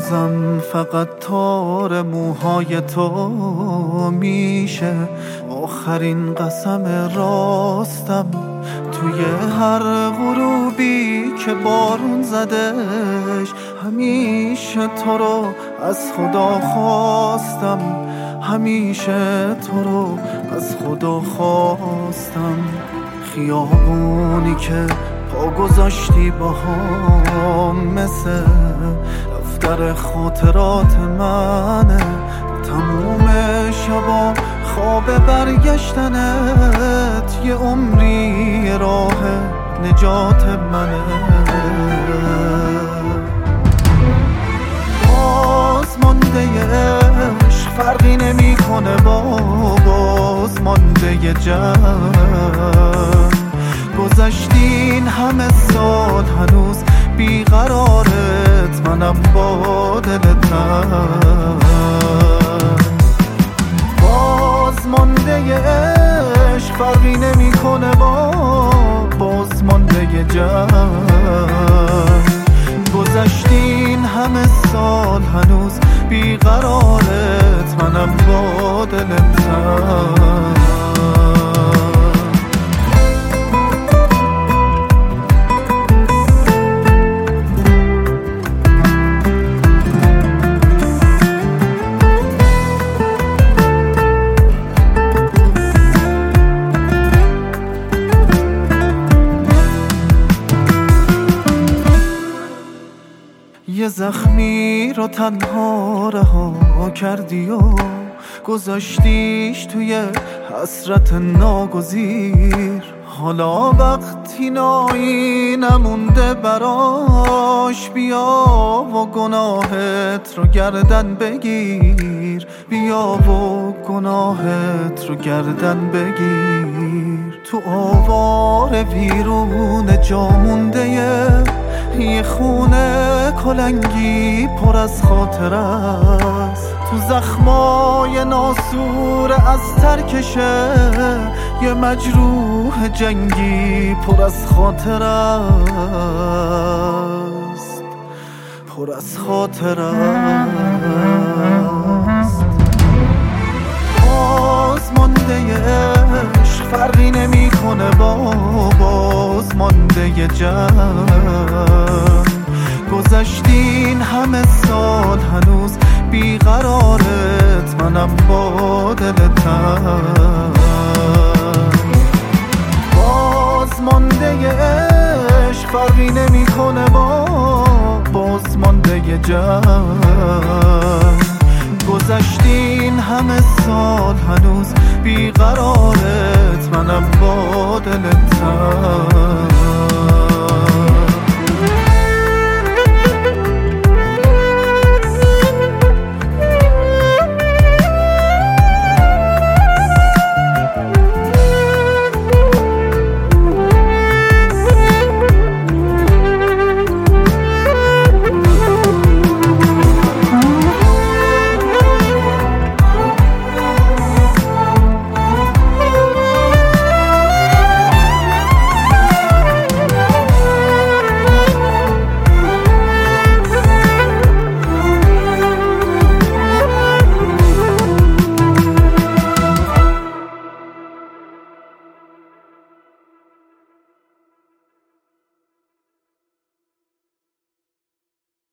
بازم فقط تار موهای تو میشه آخرین قسم راستم. توی هر غروبی که بارون زدش همیشه تو رو از خدا خواستم، همیشه تو رو از خدا خواستم. خیابونی که پا گذاشتی باهام مثل دفتر خاطرات منه، تموم شبا خواب برگشتنت یه عمری راه نجات منه. بازمانده عشق فرقی نمی کنه با بازمانده جنگ. گذشتین همه سال هنوز بیقرارت، منم با دل تنگ. بازمانده عشق فرقی نمی کنه با بازمانده جنگ. گذشتین همه سال هنوز بیقرارت، منم با دل تنگ. یه زخمی رو تنها رها کردی و گذاشتیش توی حسرت ناگزیر. حالا وقتی نایی نمونده براش، بیا و گناهت رو گردن بگیر، بیا و گناهت رو گردن بگیر. تو آوار ویرون جا مونده یه خونه کلنگی پر از خاطر است، تو زخمای ناسور از ترکشه یه مجروح جنگی پر از خاطر است، پر از خاطر است. بازمانده عشق فرقی نمی کنه با بازمانده جنگ. گذشتین همه سال هنوز بیقرارت، منم با دل تنگ. بازمانده عشق فرقی نمی کنه با بازمانده جنگ. گذشتین همه سال هنوز بیقرارت، منم با دل تنگ.